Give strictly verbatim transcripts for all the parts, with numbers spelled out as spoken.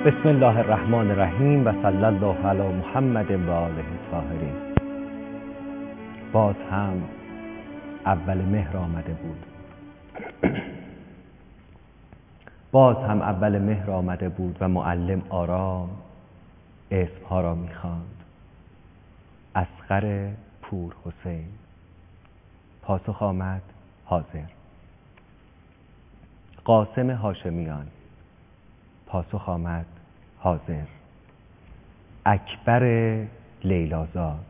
بسم الله الرحمن الرحیم و صلی الله علی محمد و آله الطاهرین. باز هم اول مهر آمده بود باز هم اول مهر آمده بود و معلم آرام اسمها را می‌خواند. اصغر پور حسین. پاسخ آمد حاضر. قاسم هاشمیان. پاسخ آمد حاضر. اکبر لیلازاد.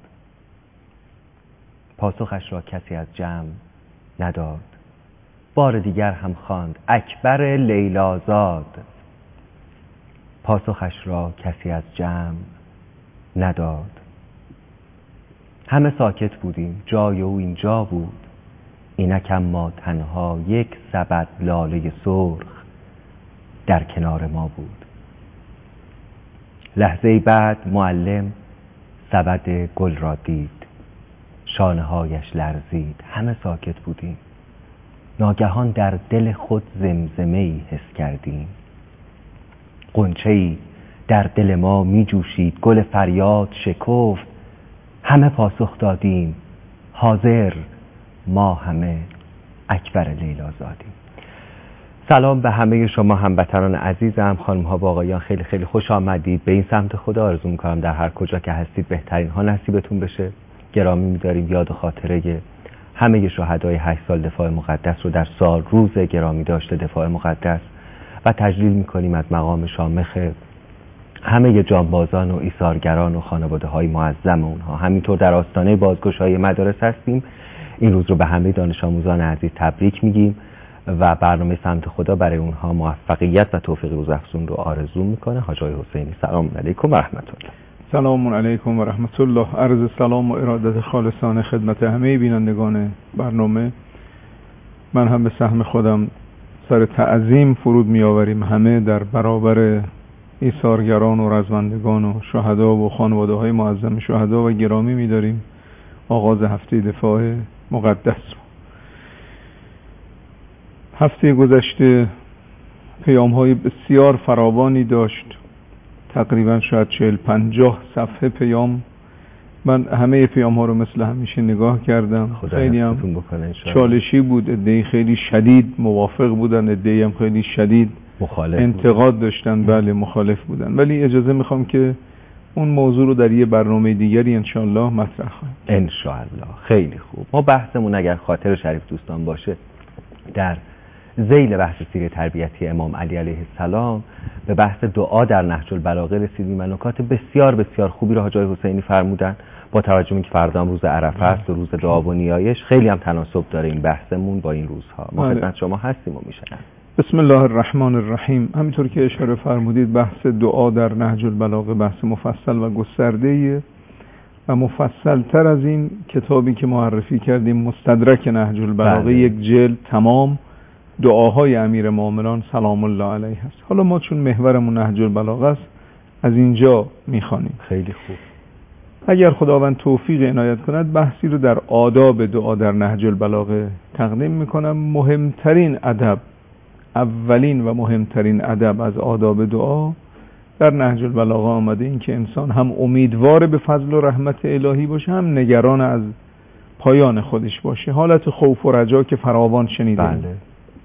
پاسخش را کسی از جمع نداد. بار دیگر هم خواند اکبر لیلازاد. پاسخش را کسی از جمع نداد. همه ساکت بودیم. جای او اینجا بود، اینک اما تنها یک سبد لاله سرخ در کنار ما بود. لحظه بعد معلم سبد گل را دید. شانه هایش لرزید. همه ساکت بودیم. ناگهان در دل خود زمزمه‌ای حس کردیم. غنچه‌ای در دل ما می جوشید. گل فریاد شکفت. همه پاسخ دادیم حاضر. ما همه اکبر لیلازادیم. سلام به همه شما هموطنان عزیزم، خانم ها و آقایان، خیلی خیلی خوش آمدید. به این سمت خدا آرزو می‌کنم در هر کجا که هستید بهترین ها نصیبتون بشه. گرامی می‌داریم یاد و خاطره همه شهدای هشت سال دفاع مقدس رو در سال روز گرامی داشته دفاع مقدس و تجلیل می‌کنیم از مقام شامخ همه جانبازان و ایثارگران و خانواده‌های معظم اونها. همینطور در آستانه بازگشایی مدارس هستیم. این روز رو به همه دانش آموزان عزیز تبریک میگیم و برنامه سمت خدا برای اونها موفقیت و توفیق روزافزون رو آرزو میکنه. حاج آقای حسینی سلام علیکم و رحمت الله. سلام علیکم و رحمت الله. عرض سلام و ارادت خالصانه خدمت همه بینندگان برنامه. من هم به سهم خودم سر تعظیم فرود میآوریم همه در برابر ایثارگران و رزمندگان و شهدا و خانواده های معظم شهدا و گرامی می‌داریم آغاز هفته دفاع مقدس. هفته گذشته پیام‌های بسیار فراوانی داشت، تقریبا شاید چهل پنجاه صفحه پیام. من همه پیام‌ها رو مثل همیشه نگاه کردم. خیلی هم چالشی بود. عده‌ای خیلی شدید موافق بودن، عده‌ای هم خیلی شدید مخالف انتقاد داشتن. بله مخالف بودن. ولی اجازه میخوام که اون موضوع رو در یه برنامه دیگری انشالله مطرح کنیم. انشالله. خیلی خوب. ما بحثمون اگر خاطر شریف دوستان باشه در ذیل بحث سیره تربیتی امام علی علیه السلام به بحث دعا در نهج البلاغه رسیدیم و نکات بسیار بسیار خوبی رو حاج آقای حسینی فرمودن. با توجه به اینکه فردا هم روز عرفه است و روز دعا و نیایش، خیلی هم تناسب داره این بحثمون با این روزها. ما خدمت شما هستیم و میشنویم. بسم الله الرحمن الرحیم. همینطور که اشاره فرمودید بحث دعا در نهج البلاغه بحث مفصل و گسترده‌ایه و مفصل تر از این کتابی که معرفی کردیم مستدرک نهج البلاغه، بله. یک جلد تمام دعاهای امیر مومنان سلام الله علیه است. حالا ما چون محورمون نهج البلاغه است از اینجا میخوانیم. خیلی خوب. اگر خداوند توفیق عنایت کند بحثی رو در آداب دعا در نهج البلاغه تقدیم میکنم. مهمترین ادب، اولین و مهمترین ادب از آداب دعا در نهج البلاغه آمده این که انسان هم امیدوار به فضل و رحمت الهی باشه، هم نگران از پایان خودش باشه. حالت خوف و رجا که فراوان شنیدیم. بله.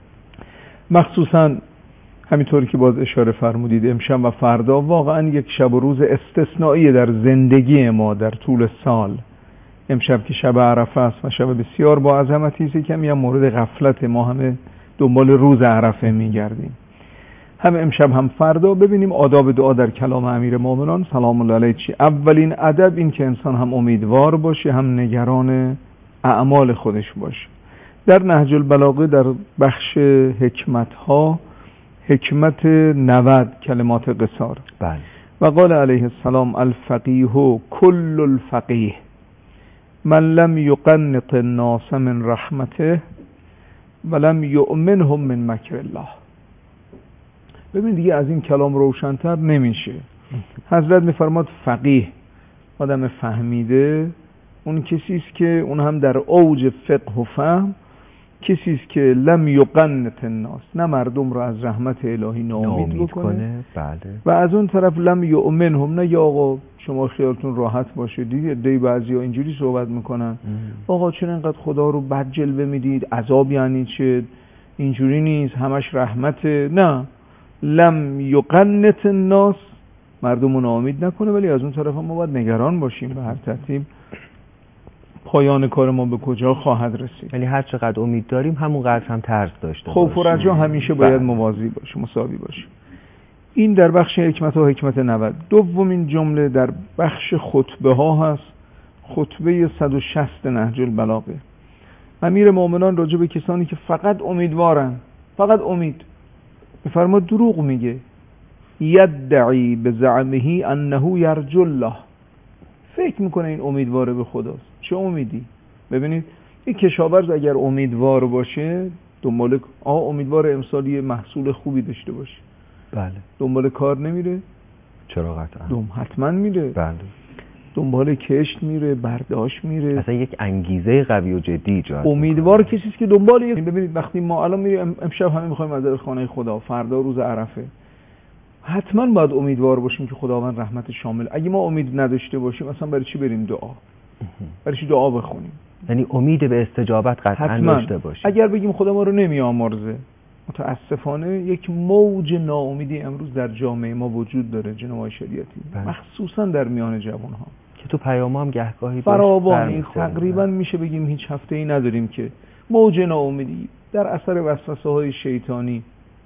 مخصوصا همینطوری که باز اشاره فرمودید امشب و فردا واقعا یک شب و روز استثنایی در زندگی ما در طول سال. امشب که شب عرفه است و شب بسیار با عظمتی است، کمی هم مورد غفلت ما همه دنبال روز عرفه میگردیم. هم امشب هم فردا ببینیم آداب دعا در کلام امیر مومنان سلام الله علیه چی. اولین ادب این که انسان هم امیدوار باشه، هم نگران اعمال خودش باشه. در نهج البلاغه در بخش حکمت ها حکمت نود کلمات قصار، بله. و قال علیه السلام الفقیه کل الفقیه من لم یقنط الناس من رحمته ولم یؤمنهم من مکر الله. ببین دیگه از این کلام روشن‌تر نمیشه. حضرت میفرماد فقیه، آدم فهمیده، اون کسی است که اون هم در اوج فقه و فهم کسی است که لم یقنط الناس، نه مردم رو از رحمت الهی ناامید بکنه، بله. و از اون طرف لم یؤمنهم، نه یا آقا شما خیالتون راحت باشه. دیگه دی بعضیا اینجوری صحبت میکنن ام. آقا چرا اینقدر خدا رو بد جلوه میدید، عذاب یعنی چه، اینجوری نیست، همش رحمته. نه، لم یقنط الناس، مردم رو ناامید نکنه، ولی از اون طرف هم ما باید نگران باشیم به هر ترتیب پایان کار ما به کجا خواهد رسید. یعنی هر چقدر امید داریم همون قدر هم ترس داشته خوف و رجا همیشه باید بله. موازی باشه، مساوی باشه. این در بخش حکمت و حکمت نود. دومین جمله در بخش خطبه ها هست، خطبه صد و شصت نهج البلاغه. امیر مومنان راجع به کسانی که فقط امیدوارن، فقط امید، میفرماد دروغ میگه. یدعی بزعمه انه یرجو الله، فکر میکنه این امیدواره به خداست. چه امیدی؟ ببینید این کشاورز اگر امیدوار باشه دنبال آه امیدوار امسال یه محصول خوبی داشته باشه، بله، دنبال کار نمیره؟ چرا قطعا؟ دوم حتما میره. بله، دنبال کشت میره، برداشت میره، اصلا یک انگیزه قوی و جدی ایجاد. امیدوار کسی است که دنبال یک. ببینید وقتی ما الان میریم امشب همه میخوایم از خانه خدا، فردا روز عرفه، حتما باید امیدوار باشیم که خداوند رحمت شامل. اگه ما امید نداشته باشیم اصلا برای چی بریم دعا؟ برای چی دعا بخونیم؟ یعنی امید به استجابت قطعا داشته باشیم. اگر بگیم خدا ما رو نمیآمرزه، متاسفانه یک موج ناامیدی امروز در جامعه ما وجود داره جناب آقای شریعتی، مخصوصا در میان جوان‌ها که تو پیام هم گهگاهی فراوانی. تقریبا میشه بگیم هیچ هفته‌ای نداریم که موج ناامیدی در اثر وسوسه‌های شیطانی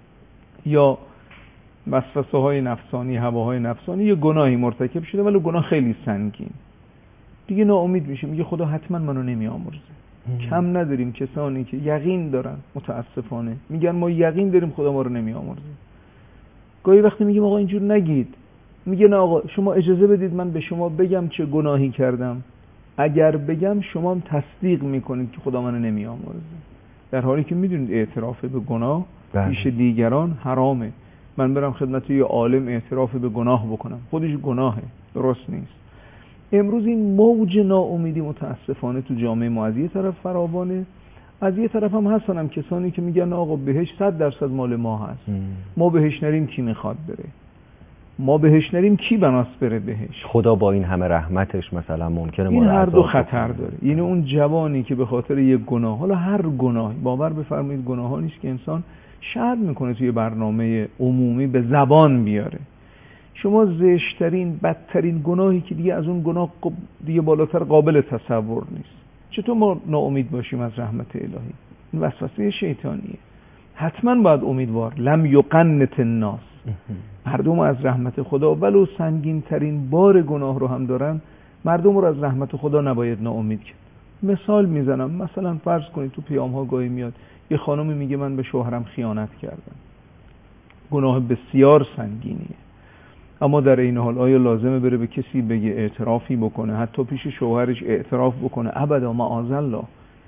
یا وسوسه‌های نفسانی، هواهای نفسانی، یه گناهی مرتکب شده ولی گناه خیلی سنگین، دیگه ناامید میشه، میگه خدا حتما منو نمیآمرزه. کم نداریم کسانی که یقین دارن، متاسفانه میگن ما یقین داریم خدا ما رو نمیآمرزه. گاهی وقتی میگیم آقا اینجور نگید، میگه نه آقا شما اجازه بدید من به شما بگم چه گناهی کردم، اگر بگم شما هم تصدیق میکنید که خدا منو نمیآمرزه، در حالی که میدونید اعتراف به گناه پیش دیگران حرامه. من برم خدمت یه عالم اعتراف به گناه بکنم، خودش گناهه، درست نیست. امروز این موج ناامیدی متاسفانه تو جامعه ما از یه طرف فراوانه، از یه طرف هم هستن هم کسانی که میگن آقا بهش صد درصد مال ما هست، ام. ما بهش نریم کی میخواد بره، ما بهش نریم کی بناست بره بهش، خدا با این همه رحمتش مثلا ممکنه ما این هر دو خطر داره. یعنی اون جوانی که به خاطر یک گناه، حالا هر گناهی، باور بفرمایید گناه ها نیست که انسان شرط میکنه توی برنامه عمومی به زبان بیاره. شما زشترین بدترین گناهی که دیگه از اون گناه دیگه بالاتر قابل تصور نیست، چطور ما ناامید باشیم از رحمت الهی؟ این وسوسه شیطانیه. حتما باید امیدوار. لم یقنط الناس، مردم از رحمت خدا ولو سنگین ترین بار گناه رو هم دارن، مردم رو از رحمت خدا نباید ناامید کرد. مثال میزنم، مثلا فرض کنید تو پیام ها گاهی میاد یه خانمی میگه من به شوهرم خیانت کردم، گناه بسیار سنگینیه، اما در این حال آیا لازمه بره به کسی بگه اعترافی بکنه، حتی پیش شوهرش اعتراف بکنه؟ ابدا، معاذالله،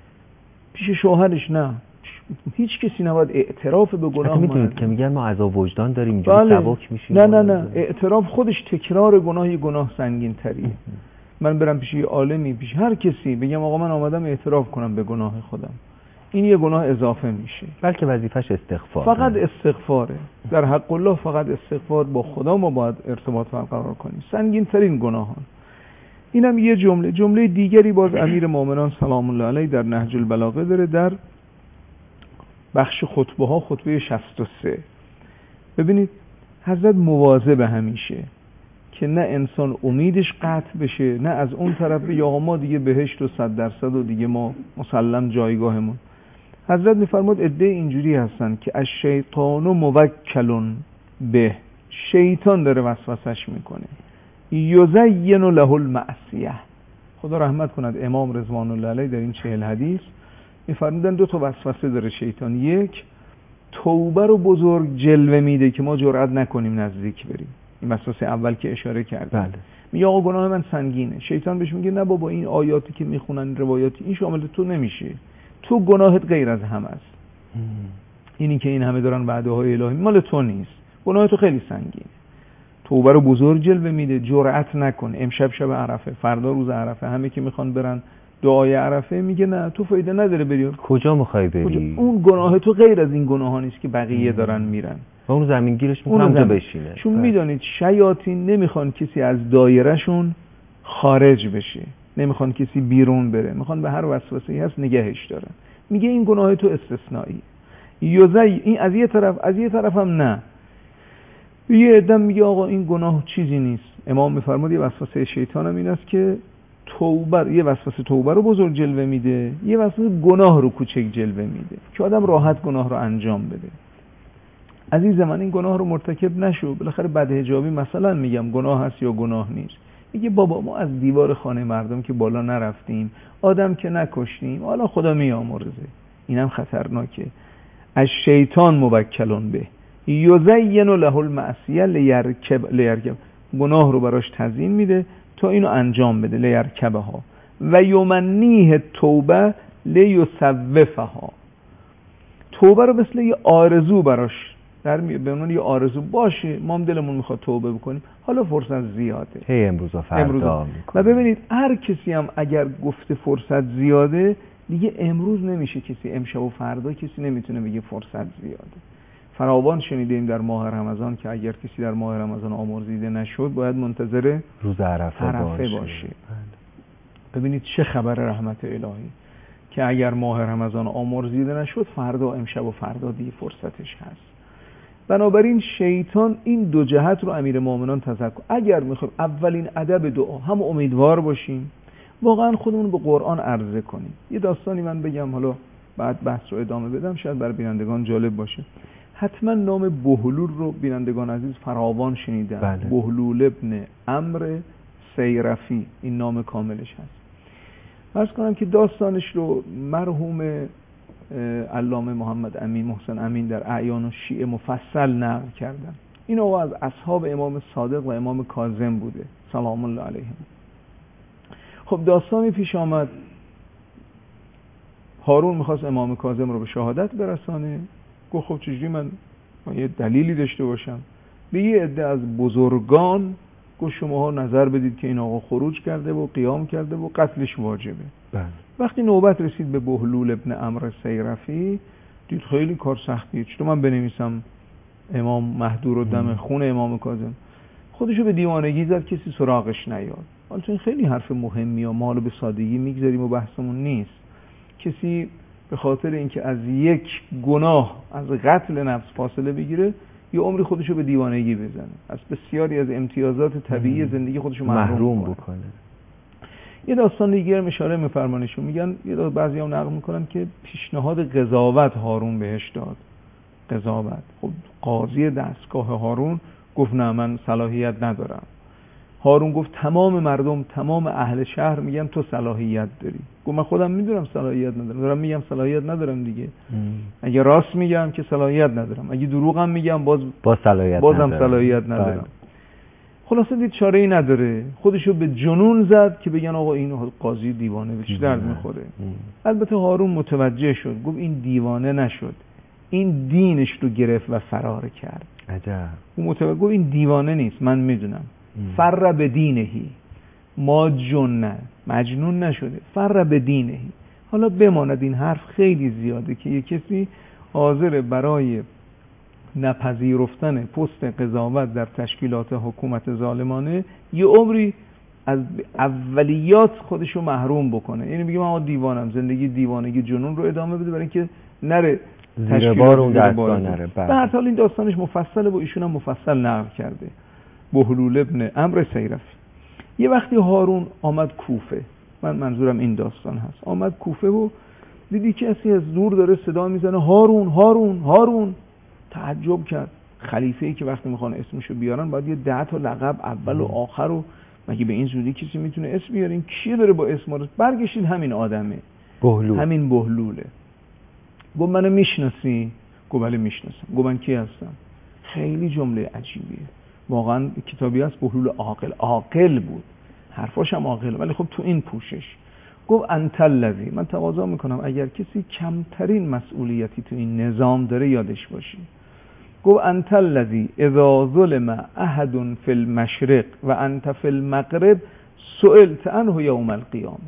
پیش شوهرش نه، هیچ کسی نباید اعتراف به گناه. میدونید که میگن ما عذاب وجدان داریم اینجوری بله. سبک میشیم. نه نه نه، اعتراف خودش تکرار گناهی گناه سنگین تریه. من برم پیش یه عالمی، پیش هر کسی بگم آقا من آمدم اعتراف کنم به گناه خودم، این یه گناه اضافه میشه، بلکه وظیفش استغفار، فقط استغفاره. در حق الله فقط استغفار، با خدا ما باید ارتباط برقرار کنیم، سنگین ترین گناهان. اینم یه جمله. جمله دیگری باز امیر مومنان سلام الله علیه در نهج البلاغه داره، در بخش خطبه ها، خطبه شصت و سه. ببینید حضرت مواظب همیشه که نه انسان امیدش قطع بشه، نه از اون طرف یا ما دیگه بهشت و صد درصد و دیگه ما مسلم جایگاهمون. حضرت میفرماد عده اینجوری هستن که از شیطان و موکلون به، شیطان داره وسوسش میکنه، یزین له المعصیه. خدا رحمت کند امام رضوان الله علیه در این چهل حدیث میفرمودن دو تا وسوسه داره شیطان. یک، توبه رو بزرگ جلوه میده که ما جرئت نکنیم نزدیک بریم، این وسوسه اول که اشاره کردم. بله. میگه آقا گناه من سنگینه، شیطان بهش میگه نه بابا این آیاتی که میخونن، روایاتی، این شامل تو نمیشه، تو گناهت غیر از همه است، اینی که این همه دارن وعده های الهی مال تو نیست، گناه تو خیلی سنگینه. توبه رو بزرگ جلوه میده، جرأت نکن. امشب شب عرفه، فردا روز عرفه، همه که میخوان برن دعای عرفه میگه نه تو فایده نداره بری. کجا میخوای بری؟ کجا؟ اون گناه تو غیر از این گناه ها نیست که بقیه ام. دارن میرن و اون زمین گیرش میخواد اونجا بشینه. چون میدانید شیاطین نمیخوان کسی از دایرهشون خارج بشه، نمیخوان کسی بیرون بره، میخوان به هر وسوسه‌ای هست نگهش دارن. میگه این گناه تو استثنایی. یوزی این از یه طرف، از یه طرف هم نه. یه عدم میگه آقا این گناه چیزی نیست. امام میفرماد یه وسوسه شیطان هم این است که توبه، یه وسوسه توبه رو بزرگ جلوه میده، یه وسوسه گناه رو کوچک جلوه میده که آدم راحت گناه رو انجام بده. عزیز من این گناه رو مرتکب نشو، بالاخره بدحجابی مثلا میگم گناه هست یا گناه نیست. میگه بابا ما از دیوار خانه مردم که بالا نرفتیم، آدم که نکشتیم، حالا خدا میامرزه. اینم خطرناکه. از شیطان موکلون به یزین له المعصیه لیرکب لیرکب گناه رو براش تزیین میده تا اینو انجام بده، لیرکبها و یمنیه توبه لیصوفها. توبه رو مثل یه آرزو براش در می به اون یه آرزو باشه، ما هم دلمون میخواد توبه بکنیم، حالا فرصت زیاده، هی امروز و فردا. و ببینید هر کسی هم اگر گفته فرصت زیاده، دیگه امروز نمیشه کسی، امشب و فردا کسی نمیتونه بگه فرصت زیاده. فراوان شنیدیم در ماه رمضان که اگر کسی در ماه رمضان آمرزیده نشد باید منتظر روز عرفه, عرفه باشه. باشه. ببینید چه خبر رحمت الهی که اگر ماه رمضان آمرزیده نشد، فردا امشب و فردا دیگه فرصتش هست. بنابراین شیطان این دو جهت رو امیر مومنان تذکر. اگر میخوایم اولین ادب دعا هم امیدوار باشیم، واقعا خودمون به قرآن عرضه کنیم. یه داستانی من بگم، حالا بعد بحث رو ادامه بدم، شاید برای بینندگان جالب باشه. حتما نام بهلول رو بینندگان عزیز فراوان شنیدن. بله. بهلول ابن عمرو سیرفی این نام کاملش هست. عرض کنم که داستانش رو مرحوم علامه محمد امین محسن امین در اعیان و شیعه مفصل نقل کردن. این آقا از اصحاب امام صادق و امام کاظم بوده سلام الله علیهم. خب داستانی پیش آمد، هارون میخواست امام کاظم رو به شهادت برسانه. گفت خب چجوری من یه دلیلی داشته باشم؟ به یه عده از بزرگان گفت شماها نظر بدید که این آقا خروج کرده و قیام کرده و قتلش واجبه. بله. وقتی نوبت رسید به بهلول ابن عمرو سیرفی، دید خیلی کار سختیه، چطور من بنویسم امام مهدور و دم خون امام کاظم؟ خودشو به دیوانگی زد، کسی سراغش نیاد. حالا این خیلی حرف مهمی و ما رو به سادگی میگذاریم و بحثمون نیست. کسی به خاطر اینکه از یک گناه از قتل نفس فاصله بگیره، یه عمری خودشو به دیوانگی بزنه، از بسیاری از امتیازات طبیعی زندگی خودشو محروم, محروم بکنه. یه داستان دیگه رو اشاره می‌فرمانشون، میگن یه بعضی هم نقل میکنن که پیشنهاد قضاوت هارون بهش داد. قضاوت. خب قاضی دستگاه هارون گفت نه من صلاحیت ندارم. هارون گفت تمام مردم، تمام اهل شهر میگن تو صلاحیت داری. گفت من خودم میدونم صلاحیت ندارم، دارم میگم صلاحیت ندارم دیگه. ام. اگه راست میگم که صلاحیت ندارم، اگه دروغم میگم باز باز صلاحیت بازم ندارم. صلاحیت ندارم. خلاصه دید چاره ای نداره، خودشو به جنون زد که بگن آقا این قاضی دیوانه، به چی درد میخوره. البته هارون متوجه شد، گفت این دیوانه نشد، این دینش رو گرفت و فرار کرد. عجب. اون متوجه گفت این دیوانه نیست، من میدونم. فر به دینهی، ما جنن، مجنون نشده، فر به دینهی. حالا بماند این حرف خیلی زیاده که یک کسی حاضر برای نپذیرفتن پست قضاوت در تشکیلات حکومت ظالمانه یه عمری از اولیات خودشو محروم بکنه. یعنی میگه من دیوانم، زندگی دیوانگی جنون رو ادامه بده برای اینکه نره زیر بار اون دستگاه نره. به هر حال این داستانش مفصله و ایشون هم مفصل نقل کرده. بهلول ابن عمرو سیرفی. یه وقتی هارون آمد کوفه، من منظورم این داستان هست، آمد کوفه و دیدی کسی از دور داره صدا میزنه هارون هارون هارون. تعجب کرد. خلیفه‌ای که وقتی میخوان اسمشو بیارن باید یه ده تا لقب اول و آخر و مگه به این زودی کسی میتونه اسم بیاره؟ این کیه داره با اسم رو برگشتید؟ همین آدمه، بهلول. همین بهلوله. گفت منو میشناسی؟ گفت بله میشناسم. گفت من کی هستم؟ خیلی جمله عجیبیه. واقعا کتابی هست بهلول عاقل، عاقل بود، حرفاش هم عاقل، ولی خب تو این پوشش. گفت انت الذی، من تقاضا میکنم اگر کسی کمترین مسئولیتی تو این نظام داره یادش باشه. گفت انت الذی اذا ظلم احد فی المشرق و انت فی المغرب سئلت عنه یوم القیامه.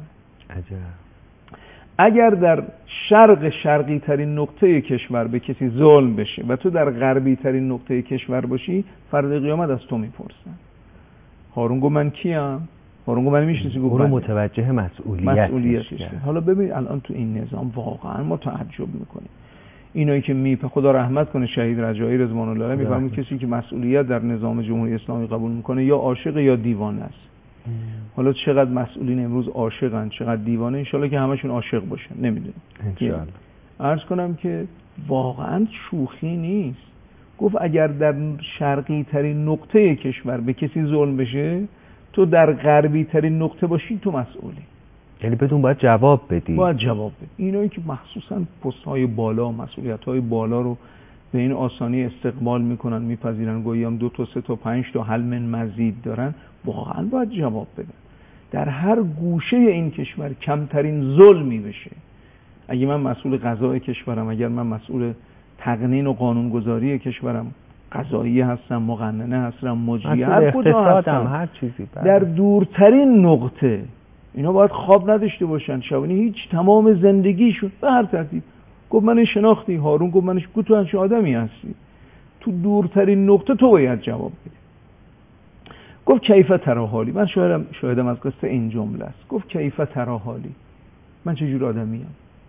عجب. اگر در شرق شرقی ترین نقطه کشور به کسی ظلم بشه و تو در غربی ترین نقطه کشور باشی، فردا قیامت از تو میپرسن. هارون گفت من کیم؟ هارون گفت من میشناسی؟ گفت اون متوجه مسئولیتش مسئولیتش. حالا ببین الان تو این نظام واقعا ما تعجب میکنیم. اینایی که می خدا رحمت کنه شهید رجایی رضوان الله علیه میفرمایند کسی که مسئولیت در نظام جمهوری اسلامی قبول میکنه یا عاشق یا دیوانه است. حالا چقدر مسئولین امروز عاشقن، چقدر دیوانه، انشالله که همشون عاشق باشن، نمیدونم انشالله. عرض کنم که واقعا شوخی نیست. گفت اگر در شرقی ترین نقطه کشور به کسی ظلم بشه، تو در غربی ترین نقطه باشی تو مسئولی. یعنی بدون باید جواب بدی. باید جواب بدی. اینایی که مخصوصا پست‌های بالا، مسئولیت‌های بالا رو به این آسانی استقبال میکنن، میپذیرن، گویی هم دو تا سه تا پنج تا حل من مزید دارن، واقعا باید جواب بدن. در هر گوشه این کشور کمترین ظلمی بشه، اگه من مسئول قضای کشورم، اگر من مسئول تقنین و قانونگذاری کشورم، قضایی هستم، مقننه هستم، مجری، هر کجا هستم، هر چیزی بره. در دورترین نقطه اینا باید خواب نداشته باشن، شبانه هیچ تمام زندگیشون به هر ترتیب. گفت من شناختی؟ هارون گفت من گفت تو چه آدمی هستی؟ تو دورترین نقطه تو باید جواب بدی. گفت کیف تراحالی، من شاهدم شاهدم از قصه این جمله است. گفت کیف تراحالی، من چه جور آدمیم؟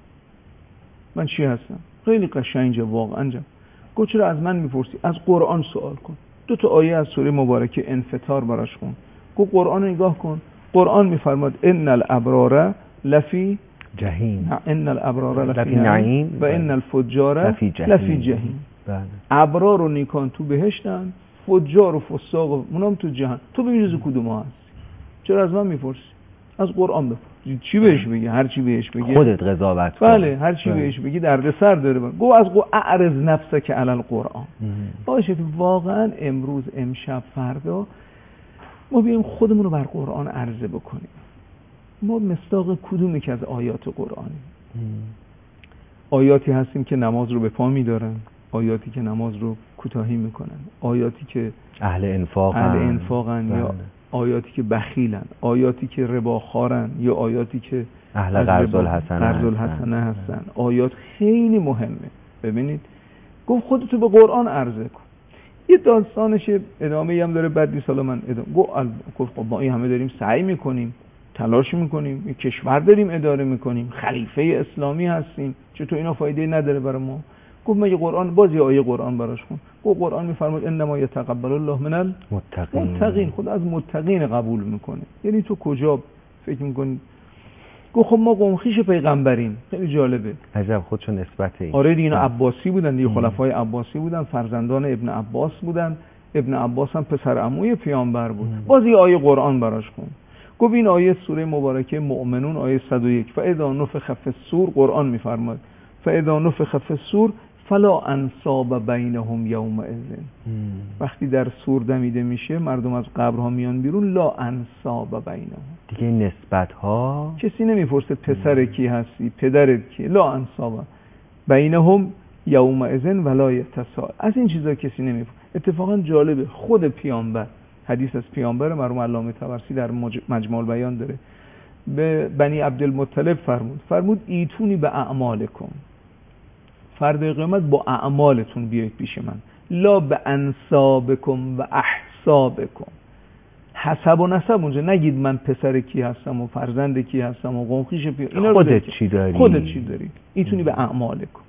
من چی هستم؟ خیلی قشنگه واقعا. گفت چرا از من میپرسی؟ از قرآن سوال کن. دو تا آیه از سوره مبارکه انفطار براش خون. گفت قرآن رو نگاه کن. قرآن میفرماد ان الابرار لفی جهیم، ان الابرار لفی نعیم و ان الفجار لفی جهیم. بله. ابرار و نیکان تو بهشتن، فجار و فساق و اونام تو جهنم. تو ببین از کدوم هستی؟ چرا از من میپرسی؟ از قرآن بپرس. چی بهش بگی؟ هر چی بهش بگی خودت قضاوت کن. بله، هر چی بهش بگی دردسر داره. گو از گو اعرض نفسک علی القرآن. باشه واقعا امروز، امشب، فردا ما بیایم خودمون رو بر قرآن عرضه بکنیم. ما مصداق کدومی که از آیات قرآنیم؟ آیاتی هستیم که نماز رو به پا می‌دارن، آیاتی که نماز رو کوتاهی میکنن، آیاتی که اهل انفاقن, اهل انفاقن یا آیاتی که بخیلن، آیاتی که رباخوارن یا آیاتی که اهل قرض الحسنه قرض الحسنه هستن. آیات خیلی مهمه. ببینید گفت خودتو به قرآن عرضه کن. یه داستانش ادامه‌ای هم داره، بعد سالا من ادامه گفت ما این همه داریم سعی میکنیم، تلاش میکنیم، یه کشور داریم اداره میکنیم، خلیفه اسلامی هستیم، چطور اینا فایده نداره برای ما؟ گفت مگه قرآن بازی آیه قرآن براش کن. گفت قرآن میفرماد انما یتقبل الله من المتقین. متقین خود از متقین قبول میکنه. یعنی تو کجا فکر میکنی؟ گفت خب ما قوم خویش پیغمبریم. خیلی جالبه. عجب خودشون نسبت این. آره دیگه اینا عباسی بودن دیگه، خلفای عباسی بودن، فرزندان ابن عباس بودن. ابن عباس هم پسر عموی پیامبر بود. بازی آیه قرآن براش کن. گفت این آیه سوره مبارکه مؤمنون آیه صد و یک فاذا نفخ فی الصور، قرآن میفرماد فاذا نفخ فی الصور فلا انصاب بینهم یومئذ. وقتی در صور دمیده میشه مردم از قبرها میان بیرون، لا انصاب بینهم، دیگه نسبت ها کسی نمیپرسه پسر کی هستی، پدرت کی، لا انصاب بینهم یومئذ ولا یتساءل. از این چیزا کسی نمیپرسه. اتفاقا جالبه خود پیامبر، حدیث از پیامبر مرحوم علامه طبرسی در مجموع البیان داره، به بنی عبدالمطلب فرمود فرمود ایتونی به اعمالکم، فردا قیامت با اعمالتون بیایید پیش من، لا به انسابکم و احسابکم. حسب و نسب اونجا نگید من پسر کی هستم و فرزند کی هستم و قوم خویش پی... اینا خودت چی داری خودت چی داری ایتونی به اعمالکم.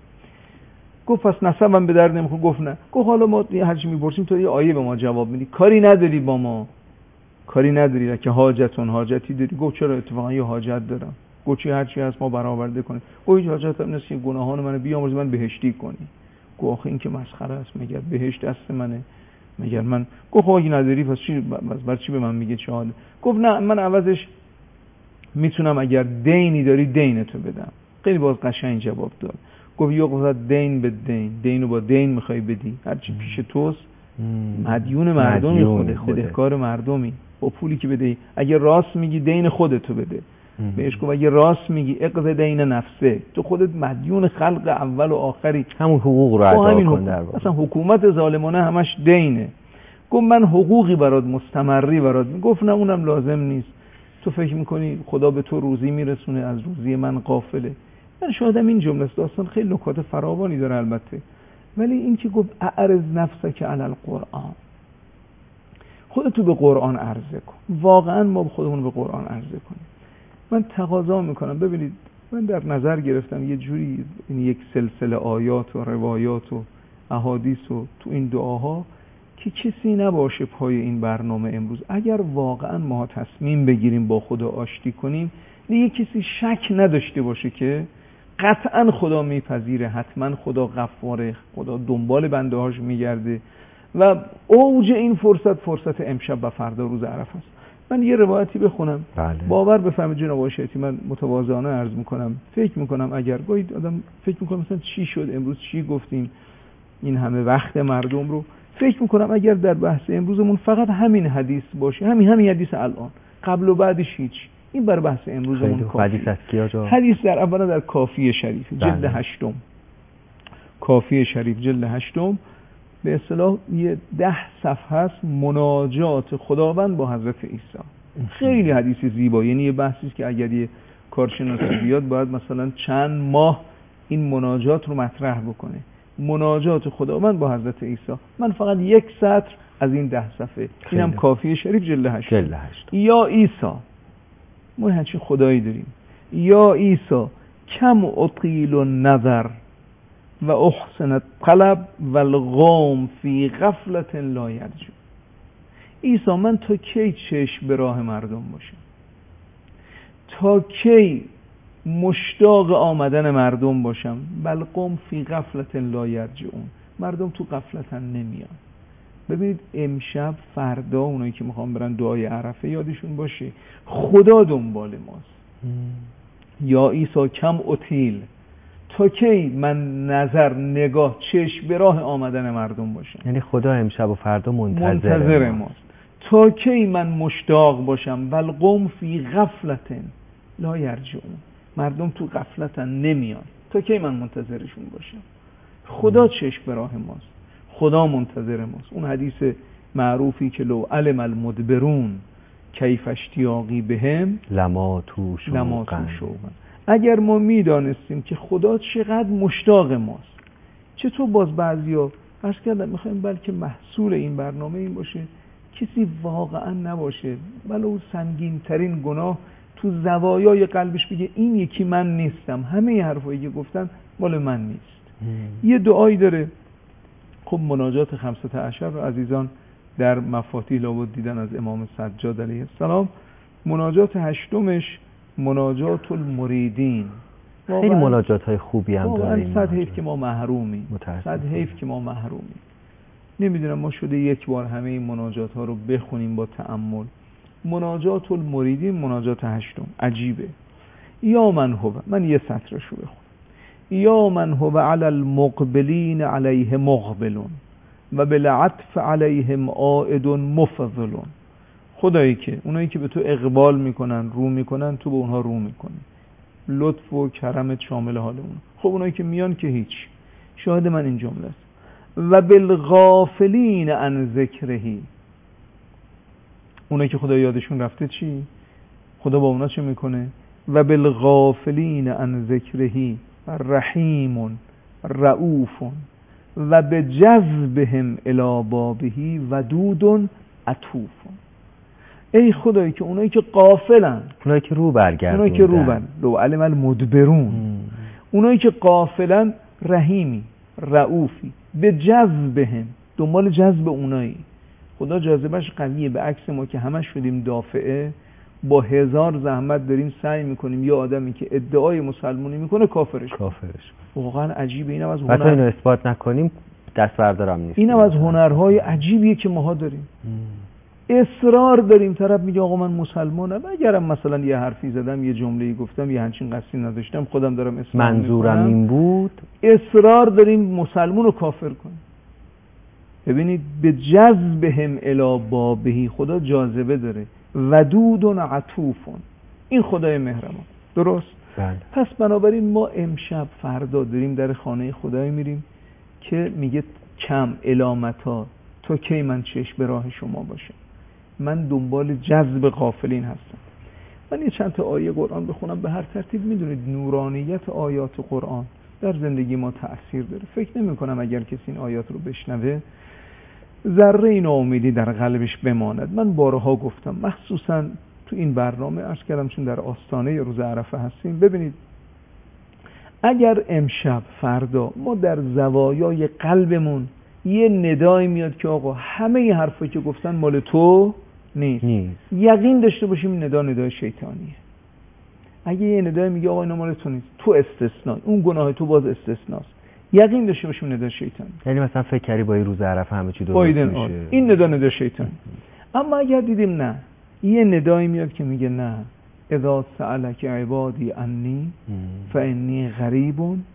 گفت پس نسبم به درد نمیخوره؟ گفت نه. گفت حالا ما هر چی میپرسیم تو یه آیه به ما جواب میدی، کاری نداری با ما، کاری نداری که حاجتون حاجتی داری. گفت چرا؟ اتفاقا یه حاجت دارم. گفت چی؟ هر چی هست ما برآورده کنیم. گفت هیچ حاجت هم نیست که گناهان منو بیامرزی من بهشتی کنی. گفت آخه این که مسخره است، مگر بهشت دست منه؟ مگر من؟ گفت خب اگه نداری پس چی بر چی به من میگه چه حاله؟ گفت نه من عوضش میتونم اگر دینی داری دینتو بدم. خیلی باز قشنگ جواب داد. گفت یقضى دین به دین، دینو با دین میخوای بدی، هر چی پیش توست مدیون مردمی، خودت بدهکار مردمی، با پولی که بدهی اگه راست میگی دین خودتو بده. بهش گفت اگه راست میگی اقض دین نفسه، تو خودت مدیون خلق اول و آخری، همون حقوق رو ادا کن. در واقع اصلا حکومت ظالمانه همش دینه. گفت من حقوقی برات مستمری برات. گفت نه اونم لازم نیست، تو فکر میکنی خدا به تو روزی میرسونه، از روزی من غافله. من شاهدم این جمله است. داستان خیلی نکات فراوانی داره البته، ولی این که گفت اعرض نفسک علی القرآن، خودتو به قرآن عرضه کن. واقعا ما خودمون به قرآن عرضه کنیم. من تقاضا میکنم، ببینید من در نظر گرفتم یه جوری این یک سلسله آیات و روایات و احادیث و تو این دعاها که کسی نباشه پای این برنامه امروز. اگر واقعا ما تصمیم بگیریم با خدا آشتی کنیم، دیگه کسی شک نداشته باشه که قطعا خدا میپذیره، حتما خدا غفاره، خدا دنبال بنده هاش میگرده و اوج این فرصت فرصت امشب و فردا روز عرفه است. من یه روایتی بخونم. بله. باور بفرمایید جناب آقای شیطی، من متواضعانه عرض میکنم، فکر میکنم اگر گاهی آدم فکر میکنم مثلا چی شد امروز، چی گفتیم این همه وقت مردم رو، فکر میکنم اگر در بحث امروزمون فقط همین حدیث باشه، همین همین حدیث الان، قبل و بعدش هیچ، این بر بحث امروزمون کافیه. حدیث از کیا جا؟ حدیث در اولا در کافی شریف جلد بله. هشتم، کافی شریف جلد هشتم، به اصطلاح یه ده صفحه است مناجات خداوند با حضرت عیسی. خیلی حدیث زیبا، یعنی یه بحثی که اگر یه کارشناسی بیاد باید مثلا چند ماه این مناجات رو مطرح بکنه. مناجات خداوند با حضرت عیسی. من فقط یک سطر از این ده صفحه، اینم کافی شریف جلد هشت. جلد هشت. یا عیسی، ما همچین خدایی داریم. یا عیسی کم اطیل النظر و احسن الطلب و القوم فی غفلت لا یرجو. عیسی من تا کی چشم به راه مردم باشم؟ تا کی مشتاق آمدن مردم باشم؟ بل قوم فی غفلت لا یرجعون، مردم تو غفلتن نمیان. ببینید امشب فردا اونایی که میخوام برن دعای عرفه یادشون باشه خدا دنبال ماست. یا عیسی کم اطیل، تا کی من نظر نگاه چشم به راه آمدن مردم باشم؟ یعنی خدا امشب و فردا منتظر, منتظر ماست. تا کی من مشتاق باشم؟ بل قوم فی غفلت لا یرجعون، مردم تو غفلتن نمیان. تا کی من منتظرشون باشم؟ خدا چشم به راه ماست، خدا منتظر ماست. اون حدیث معروفی که لو علم المدبرون کیف اشتیاقی بهم لما تو شوقن، اگر ما میدانستیم که خدا چقدر مشتاق ماست، چطور باز بعضیا عرض کردم میخوایم بلکه محصول این برنامه این باشه کسی واقعا نباشه ولو سنگین ترین گناه تو زوایای قلبش بگه این یکی من نیستم، همه حرفایی که گفتن مال من نیست. هم. یه دعایی داره، خب مناجات خمسة عشر رو عزیزان در مفاتیح لابد دیدن از امام سجاد علیه السلام. مناجات هشتمش مناجات المریدین، خیلی مناجات های خوبی هم داره. واقعا صد حیف که ما محرومیم، صد حیف که ما محرومیم. نمیدونم ما شده یک بار همه این مناجات ها رو بخونیم با تأمل. مناجات المریدین مناجات هشتم عجیبه. یا من هو، من یه سطرشو بخونم. یا من هو علی المقبلین علیه مقبلون و بالعطف علیهم عائد مفضلون. خدایی که اونایی که به تو اقبال میکنن، رو میکنن، تو به اونها رو میکنی، لطف و کرمت شامل حال اون. خب اونایی که میان که هیچ. شاهد من این جمله است. و بالغافلین عن ذکرهی، اونایی که خدا یادشون رفته چی؟ خدا با اونا چه میکنه؟ و بالغافلین عن ذکرهی رحیم رؤوف و بجذبهم الی بابه ودود عطوف. ای خدایی که اونایی که غافلن، اونایی که رو برگردوندن، اونایی که رو بر لو علم المدبرون، اونایی که غافلن رحیمی رؤوفی، به جذبهم، دنبال جذب اونایی. خدا جاذبهش قویه، به عکس ما که همش شدیم دافعه، با هزار زحمت داریم سعی میکنیم یه آدمی که ادعای مسلمانی میکنه کافرش کافرش واقعا عجیبه. اینم از هنر، حتی اینو اثبات نکنیم دست بردارم نیست. اینم از هنرهای عجیبیه که ماها داریم. ام. اصرار داریم، طرف میگه آقا من مسلمانم، اگرم مثلا یه حرفی زدم، یه جمله‌ای گفتم، یه همچین قصدی نداشتم، خودم دارم اسلام منظورم میکنم، این بود، اصرار داریم مسلمون رو کافر کنیم. ببینید به جذبهم الی بابه، خدا جاذبه داره. ودود و عطوف، این خدای مهربان. درست؟ بله. پس بنابراین ما امشب فردا داریم در خانه خدای میریم که میگه کم علامتا تا کی من چشم به راه شما باشه، من دنبال جذب غافلین هستم. من یه چند تا آیه قرآن بخونم به هر ترتیب. میدونید نورانیت آیات قرآن در زندگی ما تأثیر داره. فکر نمی کنم اگر کسی این آیات رو بشنوه ذره ناامیدی در قلبش بماند. من بارها گفتم، مخصوصا تو این برنامه عرض کردم چون در آستانه روز عرفه هستیم، ببینید اگر امشب فردا ما در زوایای قلبمون یه ندایی میاد که آقا همه ی حرفایی که گفتن مال تو نیست, نیست. یقین داشته باشیم این ندا ندای شیطانیه. اگه یه ندای میگه آقا اینا مال تو نیست، تو استثنایی، اون گناه تو باز استثناست، یقین داشته باشیم ندا شیطانی. یعنی مثلا فکر کردی با این روز عرفه همه چی درست میشه، این ندا ندا شیطانی. اما اگر دیدیم نه، یه ندایی میاد که میگه نه، اذا سألک عبادی انی فانی قریب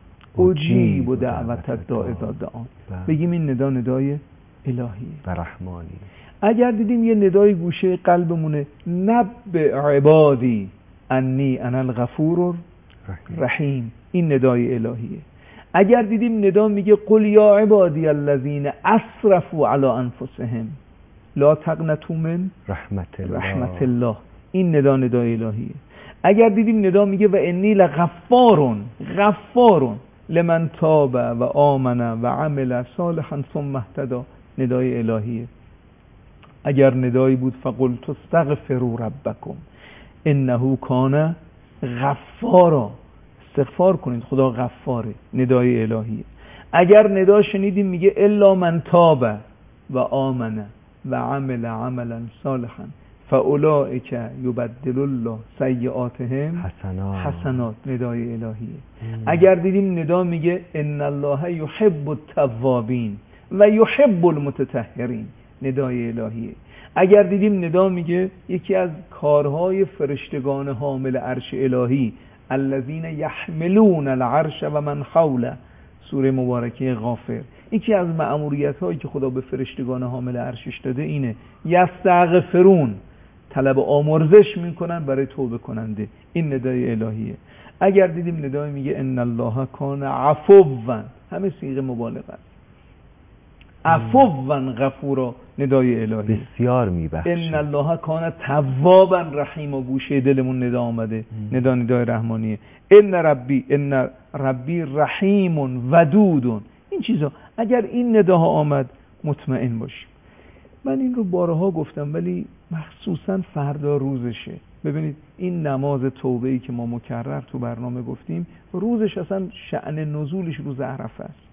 اجیب دعوت الداع اذا دعان، بگیم این ندا ندای الهیه و رحمانی. اگر دیدیم یه ندای گوشه قلبمونه، نبئ عبادی انی انا الغفور الرحیم، این ندای الهیه. اگر دیدیم ندا میگه قل یا عبادی الذین اسرفوا علی انفسهم لا تقنطوا من رحمت الله, رحمت الله، این ندا ندای الهیه. اگر دیدیم ندا میگه و انی لغفار غفار لمن تاب و آمن و عمل صالحا ثم اهتدى، ندای الهیه. اگر ندایی بود فقلت استغفروا ربکم انه کان غفارا، استغفار کنید خدا غفاره، ندای الهیه. اگر ندا شنیدیم میگه الا من تاب و آمن و عمل عملا صالحا فاولئک یبدل الله سیئاتهم حسنات حسنات، ندای الهیه. اگر دیدیم ندا میگه ان الله یحب التوابین و یحب المتطهرین، ندای الهیه. اگر دیدیم ندا میگه یکی از کارهای فرشتگان حامل عرش الهی الذین یحملون العرش و من حوله، سوره مبارکه غافر، یکی از مأموریت هایی که خدا به فرشتگان حامل عرشش داده اینه یستغفرون، طلب آمرزش میکنن برای توبه کننده، این ندای الهیه. اگر دیدیم ندای میگه ان الله کان عفوا، همه صیغه مبالغه است، عفوا غفورا، ندای الهی. بسیار میبخشه. ان الله کان توابا رحیما، گوشه دلمون ندا آمده، ندا ندای رحمانیه. ان ربی ان ربی رحیم ودود، این چیزا اگر این نداها آمد مطمئن باشیم. من این رو بارها گفتم ولی مخصوصا فردا روزشه. ببینید این نماز توبه‌ای که ما مکرر تو برنامه گفتیم، روزش اصلا شأن نزولش روز عرفه است.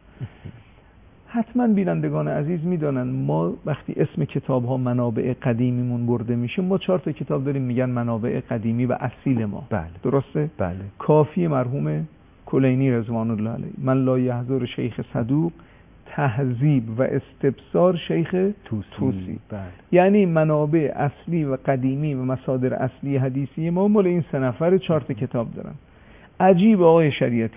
حتما بینندگان عزیز میدانن ما وقتی اسم کتاب ها منابع قدیمیمون برده میشه، ما چهار تا کتاب داریم میگن منابع قدیمی و اصیل ما. بله. درسته؟ بله. کافی مرحوم کلینی رضوان الله علیه، من لا یحضر شیخ صدوق، تهذیب و استبصار شیخ توسی, توسی. بله. یعنی منابع اصلی و قدیمی و مصادر اصلی حدیثی ما مال این سه نفر چهار تا کتاب دارن. عجیب آقای شریعتی،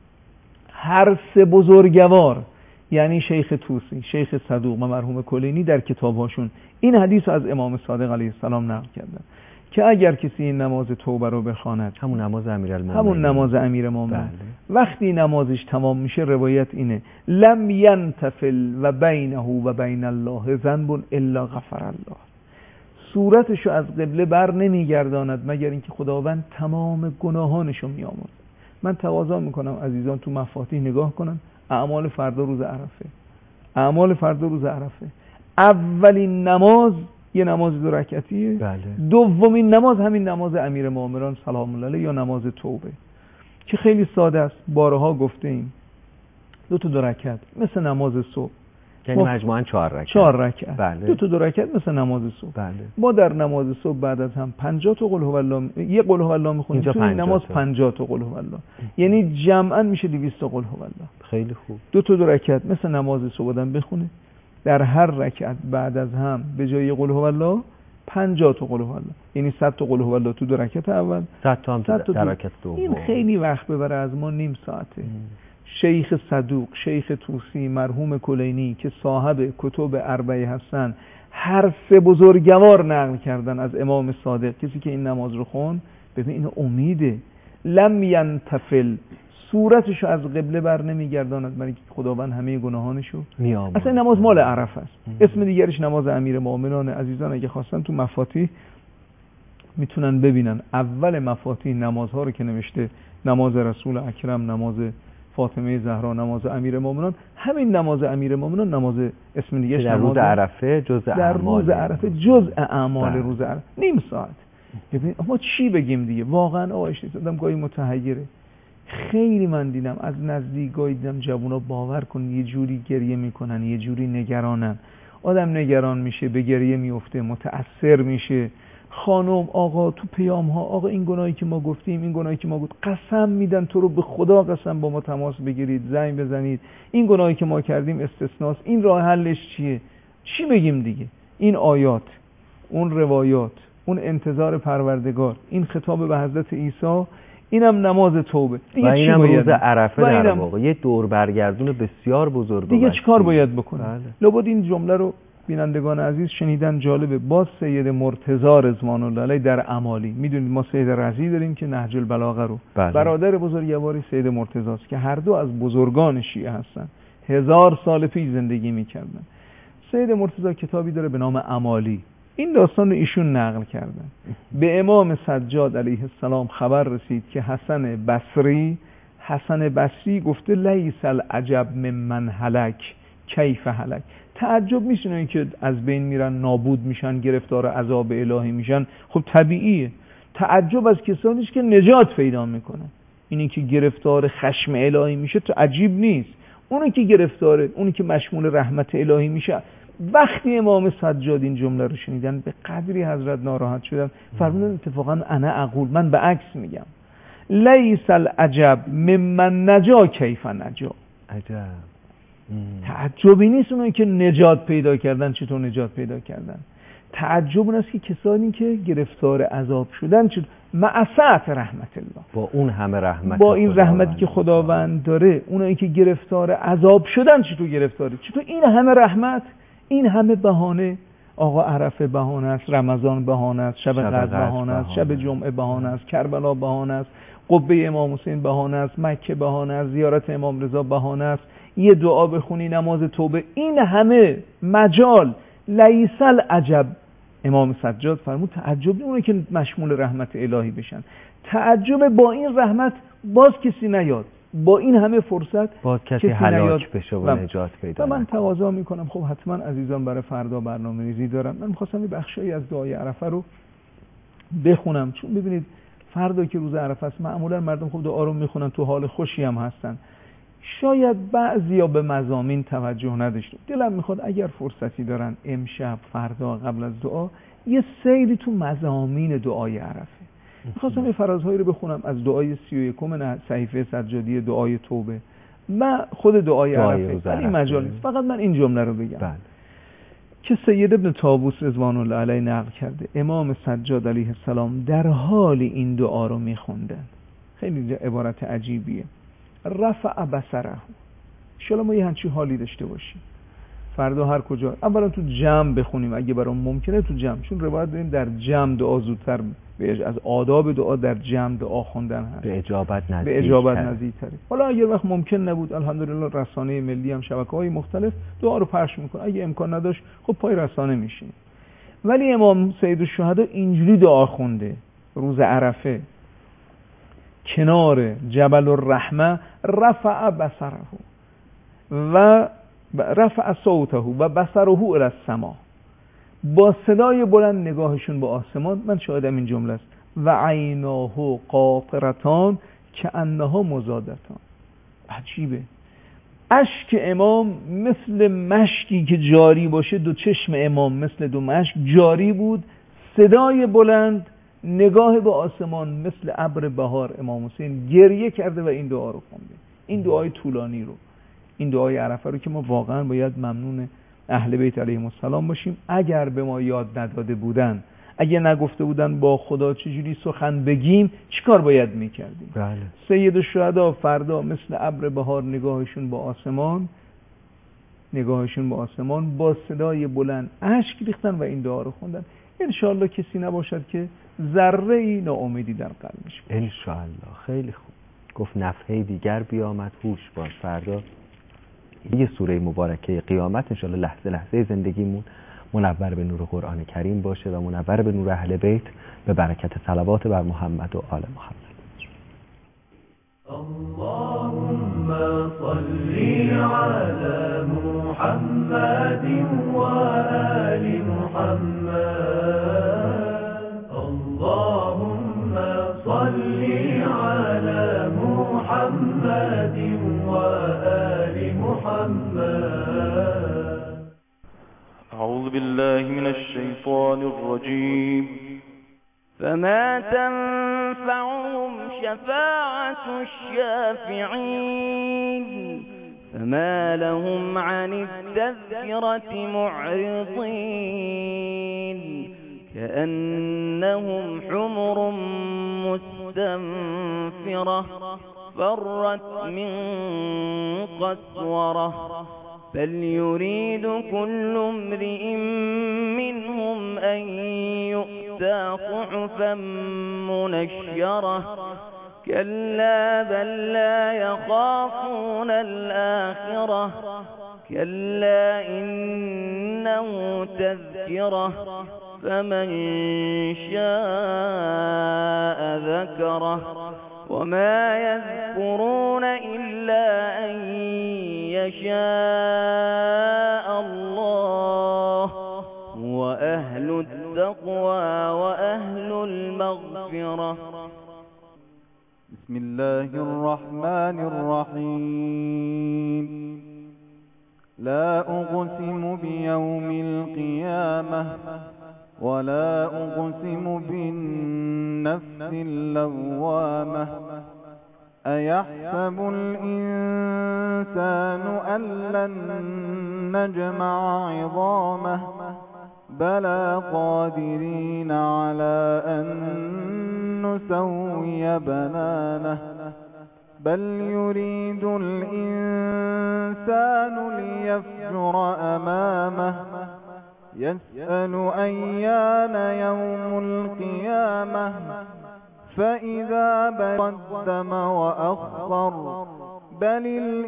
هر سه بزرگوار یعنی شیخ توسی، شیخ صدوق و مرحوم کلینی در کتابهاشون این حدیث رو از امام صادق علیه السلام نقل کردن که اگر کسی این نماز توبه رو بخواند، همون نماز امیرالمومنین، همون نماز امیرالمومنین، بله. وقتی نمازش تمام میشه روایت اینه لم ینتفل و بینه و بین الله ذنب الا غفر الله، صورتشو از قبله بر نمیگرداند مگر اینکه خداوند تمام گناهانشو میآمرزه. من تواضع میکنم عزیزان تو مفاتیح نگاه کنن، اعمال فردا روز عرفه، اعمال فردا روز عرفه، اولین نماز یه نماز دو رکعتیه، بله. دومین نماز همین نماز امیر مومنان سلام الله علیه یا نماز توبه که خیلی ساده است، بارها گفته ایم، دو تا دو رکعت مثل نماز صبح، یعنی مجموعاً چهار رکعت، چهار رکعت، بله. دو تا دو رکعت مثل نماز صبح. بله. ما در نماز صبح بعد از هم پنجاه تا قل هو الله، یه قل هو الله میخونیم، تو این نماز پنجاه تا قل هو الله، یعنی جمعاً میشه دویست تا قل هو الله. خیلی خوب. دو تا دو رکعت مثل نماز صبح آدم بخونه، در هر رکعت بعد از هم به جای قل هو الله پنجاه تا قل هو الله، یعنی صد تا قل هو الله تو دو رکعت اول، صد تا هم در رکعت دوم. این خیلی وقت ببره، از ما نیم ساعته. ام. شیخ صدوق، شیخ توسی، مرحوم کلینی که صاحب کتب اربعه هستن، هر سه بزرگوار نقل کردن از امام صادق، کسی که این نماز رو خون ببین این امیده، لم ینتفل، صورتشو از قبله بر نمیگرداند برای که خداوند همه گناهانشو میامرزه. اصلا نماز مال عرفه است. اسم دیگرش نماز امیر مومنان. عزیزان اگه خواستن تو مفاتیح میتونن ببینن اول مفاتیح نمازها رو که نوشته، نماز رسول اکرم، نماز فاطمه زهرا، نماز امیرالمومنین، همین نماز امیرالمومنین نماز اسم دیگه در روز عرفه جزء در روز عرفه جزء اعمال بله. روز عرفه نیم ساعت. ببین ما چی بگیم دیگه؟ واقعا آقایش آدم گاهی متحیره. خیلی من دیدم از نزدیک گاهی دیدم جوونا باور کن یه جوری گریه میکنن، یه جوری نگرانن. آدم نگران میشه، به گریه میفته، متأثر میشه. خانم آقا تو پیام ها آقا این گناهی که ما گفتیم، این گناهی که ما گفت، قسم میدن تو رو به خدا قسم با ما تماس بگیرید، زنگ بزنید، این گناهی که ما کردیم استثناست، این راه حلش چیه؟ چی بگیم دیگه؟ این آیات، اون روایات، اون انتظار پروردگار، این خطاب به حضرت عیسی، اینم نماز توبه دیگه. و اینم روز عرفه در واقع یه دور برگردون بسیار بزرگ دیگه. چی کار باید بکنه؟ بله. لابد این جمله رو بینندگان عزیز شنیدن. جالبه، باز سید مرتضی رضوان الله علیه در اعمالی، میدونید ما سید رضی داریم که نهج البلاغه رو بله. برادر بزرگواری سید مرتضی است که هر دو از بزرگان شیعه هستن، هزار سال پیش زندگی میکردن. سید مرتضی کتابی داره به نام اعمالی، این داستان رو ایشون نقل کردن. به امام سجاد علیه السلام خبر رسید که حسن بصری حسن بصری گفته لیس العجب ممن هلک کیف هلک. تعجب نیست اینایی که از بین میرن، نابود میشن، گرفتار عذاب الهی میشن، خب طبیعیه. تعجب از کسانی است که نجات پیدا میکنن. اینی که گرفتار خشم الهی میشه تو عجیب نیست. اونی که گرفتاره، اونی که مشمول رحمت الهی میشه. وقتی امام سجاد این جمله رو شنیدن به قدری حضرت ناراحت شدن، فرمودن اتفاقا انا اقول، من به عکس میگم، لیس العجب ممن نجا کیف نجا. عجب. تعجبی نیست اونایی که نجات پیدا کردن چطور نجات پیدا کردن. تعجب اون است که کسانی که گرفتار عذاب شدن چطور معصیت رحمت الله، با اون همه رحمت، با این رحمتی که خداوند داره، اونایی که گرفتار عذاب شدن چطور گرفتاره، چطور این همه رحمت، این همه بهانه. آقا عرفه بهانه است، رمضان بهانه است، شب قدر بهانه است، شب جمعه بهانه است، کربلا بهانه است، قبه امام حسین بهانه است، مکه بهانه است، زیارت امام رضا بهانه است، یه دعا بخونی، نماز توبه، این همه مجال. لیس العجب، امام سجاد فرمود تعجب اونه که مشمول رحمت الهی بشن. تعجب با این رحمت باز کسی نیاد، با این همه فرصت باز کسی هلاک بشه و نجات پیدا. و من تقاضا میکنم، خب حتما عزیزان برای فردا برنامه‌ریزی دارن، من می‌خواستم یه بخشی از دعای عرفه رو بخونم، چون ببینید فردا که روز عرفه است معمولا مردم خب دعا رو میخونن، تو حال خوشی هم هستن، شاید بعضیا به مضامین توجه نداشته. دلم میخواد اگر فرصتی دارن امشب فردا قبل از دعا یه سیری تو مضامین دعای عرفه. میخواستم یه فرازهایی رو بخونم از دعای سی و یکم صحیفه سجادی دعای توبه و خود دعای عرفه، ولی مجال نیست، فقط من این جمله رو بگم بله. که سید ابن طاووس رضوان الله علیه نقل کرده امام سجاد علیه السلام در حال این دعا رو میخوندن. خیلی عبارت عجیبیه. رفع بصره. شالا ما یه همچین حالی داشته باشیم فردا هر کجا، اولا تو جمع بخونیم اگه برام ممکنه تو جمع، چون روایت داریم در جمع دعا زودتر، از آداب دعا در جمع دعا خوندن هست، به اجابت نزدیک به اجابت نزدیک‌تره. حالا اگر وقت ممکن نبود الحمدلله رسانه ملی هم شبکه‌های مختلف دعا رو پخش میکنه، اگه امکان نداشت خب پای رسانه میشین. ولی امام سید الشهدا اینجوری دعا خونده روز عرفه کنار جبل الرحمه، رفع بصره و رفع صوته و بصره الی السما، با صدای بلند نگاهشون به آسمان، من شاهدم این جمله است، و عیناه قاطرتان کأنها مزادتان. عجیبه، اشک امام مثل مشکی که جاری باشه، دو چشم امام مثل دو مشک جاری بود، صدای بلند، نگاه به آسمان مثل ابر بهار. امام حسین گریه کرده و این دعا رو خونده، این دعای طولانی رو، این دعای عرفه رو که ما واقعا باید ممنون اهل بیت علیهم السلام باشیم. اگر به ما یاد نداده بودن، اگه نگفته بودن با خدا چجوری سخن بگیم، چیکار باید میکردیم؟ بله. سید الشهدا فردا مثل ابر بهار نگاهشون با آسمان، نگاهشون با آسمان با صدای بلند اشک ریختن و این دعا رو خوندن. انشاءالله کسی نباشد که ذره ای ناامیدی در قلبش باشه. انشاءالله. خیلی خوب گفت نفحه دیگر بیامد هوش باش. فردا یه سوره مبارکه قیامت انشاءالله لحظه لحظه زندگیمون منور به نور قرآن کریم باشه و منور به نور اهل بیت به برکت صلوات بر محمد و آل محمد. اللهم صل على محمد وآل محمد. اللهم صل على محمد وآل محمد. أعوذ بالله من الشيطان الرجيم. فما تنفعهم شفاعة الشافعين فما لهم عن التذكرة معرضين كأنهم حمر مستنفرة فرت من قسورة بل يريد كل امرئ منهم أن يؤتى صحفا منشرة كلا بل لا يخافون الآخرة كلا إنه تذكرة فمن شاء ذكره وما يذكرون إلا أن يشاء الله وأهل التقوى وأهل المغفرة. بسم الله الرحمن الرحيم. لا أقسم بيوم القيامة ولا أقسم بالنفس اللوامة أيحسب الإنسان أن لن نجمع عظامه بلى قادرين على أن نسوي بنانه بل يريد الإنسان ليفجر أمامه يسأل أيان يوم القيامة فإذا قدم وأخر بل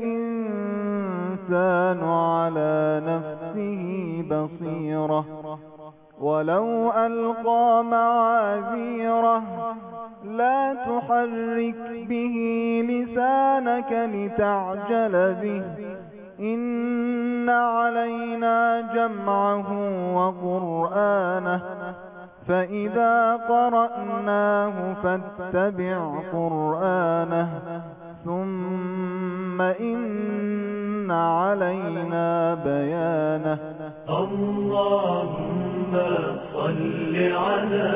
الإنسان على نفسه بصيرة ولو ألقى معاذيره لا تحرك به لسانك لتعجل به إن علينا جمعه وقرآنه فإذا قرأناه فاتبع قرآنه ثم إن علينا بيانه. اللهم صل على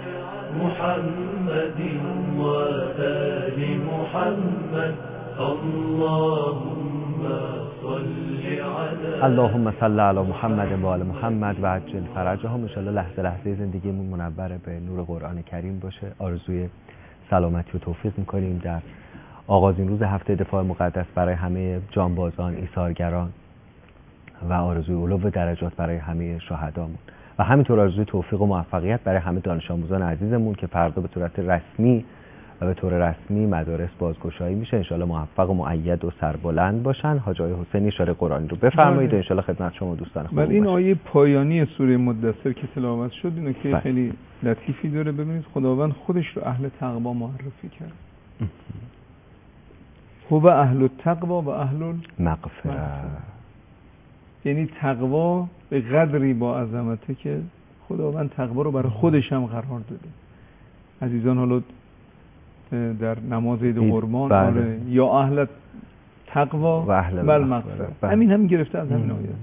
محمد وآل محمد. اللهم اللهم صل علی محمد و آل محمد و عجل فرجهم. ان شاء الله لحظه لحظه زندگیمون منور به نور قرآن کریم باشه. آرزوی سلامتی و توفیق میکنیم در آغازین روز هفته دفاع مقدس برای همه جانبازان، ایثارگران و آرزوی علو درجات برای همه شهدامون و همینطور آرزوی توفیق و موفقیت برای همه دانش آموزان عزیزمون که فردا به صورت رسمی و به طور رسمی مدارس بازگشایی میشه. انشالله موفق و مؤید و سربلند باشن. حاج آقای حسینی اشاره قرآنی رو بفرمایید. انشالله خدمت شما دوستان خوب. این آیه پایانی سوره مدثر که تلاوت شد اینو که خیلی لطیفی داره. ببینید خداوند خودش رو اهل تقوا معرفی کرد. هو اهل التقوا و اهل المغفرة. یعنی تقوا به قدری با عظمته که خداوند تقوا رو برای خودش هم قرار داده. عزیزان حالا در نماز عید قربان آره یا اهل تقوا و اهل المغفرة همین هم گرفته از همین آیه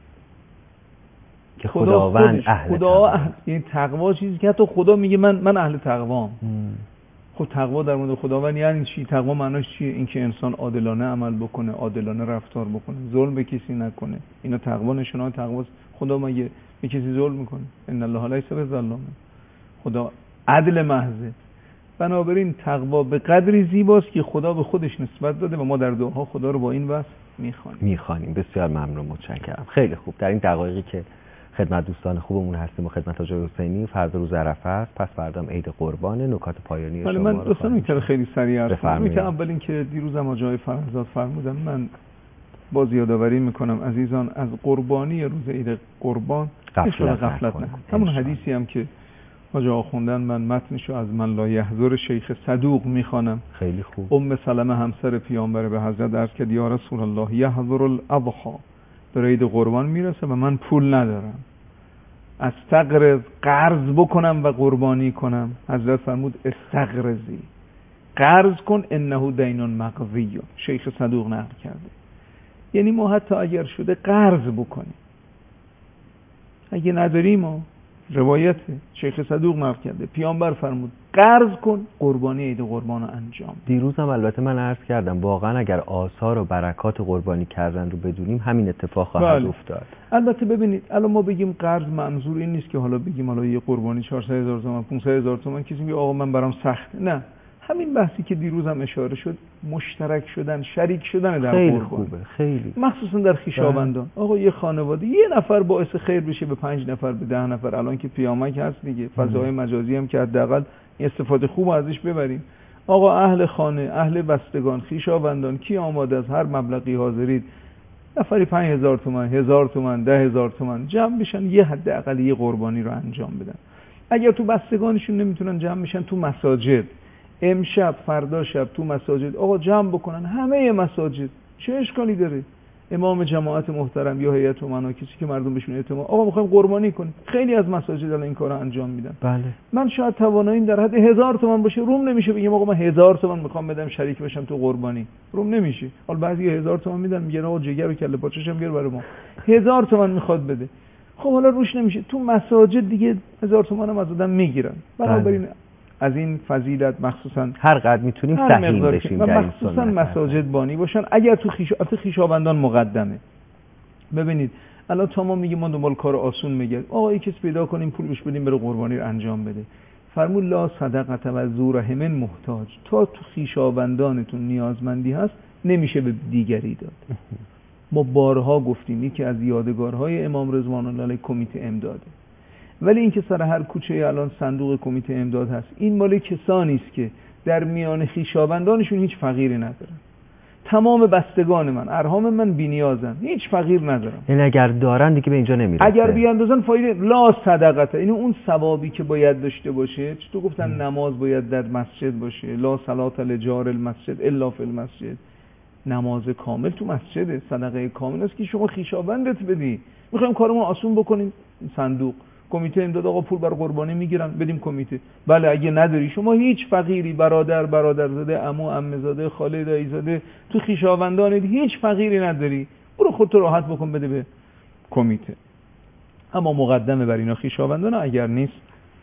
که خداوند اهل خدا اهل یعنی تقوا چیزی که حتی خدا میگه من من اهل تقوام. خب تقوا در مورد خداوند یعنی چی؟ تقوا معناش چیه؟ اینکه انسان عادلانه عمل بکنه، عادلانه رفتار بکنه، ظلم به کسی نکنه. اینا تقوا نشونه تقواست. خدا مگه به کسی ظلم میکنه؟ ان الله لیس بظلام. خدا عدل محضه. بنابراین تقوا به قدری زیباست که خدا به خودش نسبت داده و ما در دعاها خدا رو با این وصف میخوانیم. میخوانیم. بسیار ممنون، متشکرم. خیلی خوب. در این دقایقی که خدمت دوستان خوبمون هستیم و خدمت حاج حسینی، فردا روز عرفه است، پس فردام عید قربان. نکات پایانی شما رو من دوستان میتونه خیلی سریع عرض کنم. بفرمایید. اول اینکه دیروز هم حاج فرزاد فرمودن من باز یادآوری میکنم عزیزان از قربانی روز عید قربان غفلت غفلت نکنیم. نکن. همون حدیثی هم که حاج آقا خوندن من متنشو از من لا یحضر شیخ صدوق میخوانم. خیلی خوب. ام سلمه همسر پیامبر به حضرت عرض کرد یا رسول الله یحضر الاضحی، به عید قربان میرسه و من پول ندارم، استقرض قرض بکنم و قربانی کنم؟ حضرت فرمود استقرضی، قرض کن انه دینون مقضی. شیخ صدوق نقل کرده. یعنی ما حتی اگر شده قرض بکنیم، اگه نداریم ما روایت شیخ صدوق نقل کرده پیامبر فرمود قرض کن، قربانی عید قربان رو انجام. دیروزم البته من عرض کردم واقعا اگر آثار و برکات قربانی کردن رو بدونیم همین اتفاق خواهد بله. افتاد. البته ببینید الان ما بگیم قرض، منظور این نیست که حالا بگیم حالا یه قربانی چهارصد هزار تومان پانصد هزار تومان کسی میگه آقا من برام سخته. نه، همین بحثی که دیروز هم اشاره شد، مشترک شدن، شریک شدن در خیلی قربان. خوبه، خیلی مخصوصا در خویشاوندان. آقا یه خانواده یه نفر باعث خیر بشه به پنج نفر، به ده نفر. الان که پیامک هست دیگه، فضای مجازی هم که حداقل استفاده خوب ازش ببریم. آقا اهل خانه، اهل بستگان، خویشاوندان کی آماده از هر مبلغی حاضرید نفری پنج هزار تومان، هزار تومان، ده هزار تومان جمع بشن یه حداقل یه قربانی رو انجام بدن. اگر تو بستگانشون نمیتونن جمع بشن، تو مساجد امشب فردا شب تو مساجد آقا جمع بکنن، همه مساجد، چه اشکالی داره؟ امام جماعت محترم یا هیئت امنا، کسی که مردم بهشون اعتماد، آقا میخوایم قربانی کنیم. خیلی از مساجد الان این کارو انجام میدن. بله. من شاید تواناییم در حد هزار تومان باشه، روم نمیشه بگم آقا من هزار تومان میخوام بدم شریک بشم تو قربانی، روم نمیشه. حالا بعضی هزار تومان میدن، میگن آقا جگر و کله پاچشم بیار برای ما، هزار تومان میخواد بده. خب حالا روش نمیشه. تو مساجد دیگه هزار تومان هم از آدم میگیرن. بنابراین از این فضیلت مخصوصا هر قدر میتونیم سهیم بشیم و در این مخصوصا مساجد بانی باشن. اگر تو خیش خویشاوندان مقدمه. ببینید الان تا ما میگیم ما دنبال کار آسون میگه، آقا یکی کس پیدا کنیم پول بهش بدیم بره قربانی رو انجام بده. فرمود لا صدقه و ذو رحم محتاج، تا تو خویشاوندانتون نیازمندی هست نمیشه به دیگری داد. ما بارها گفتیم یکی از یادگارهای امام رضوان الله علیه کمیته امداده، ولی این که سر هر کوچه الان صندوق کمیته امداد هست، این مال کسانی است که در میان خویشاوندانشون هیچ فقیری ندارن. تمام بستگان من، ارحام من بی‌نیازن، هیچ فقیر ندارم. یعنی اگر دارن دیگه به اینجا نمیرسه. اگر بیاندازن فایده لا صدقته، یعنی اون ثوابی که باید داشته باشه. چطور گفتن ام. نماز باید در مسجد باشه، لا صلات لجار المسجد الا فی المسجد، نماز کامل تو مسجده، صدقه کامل است که شما خویشاوندت بدی. میخوایم کارمون آسون بکنیم، صندوق کمیته امداد آقا پول برای قربانی میگیرن بدیم کمیته. بله اگه نداری شما هیچ فقیری، برادر برادرزاده، عمو عمه‌زاده، خاله دایی‌زاده، تو خویشاوندانت هیچ فقیری نداری، برو خودت راحت بکن بده به کمیته. اما مقدمه بر اینا خویشاوندان، اگر نیست.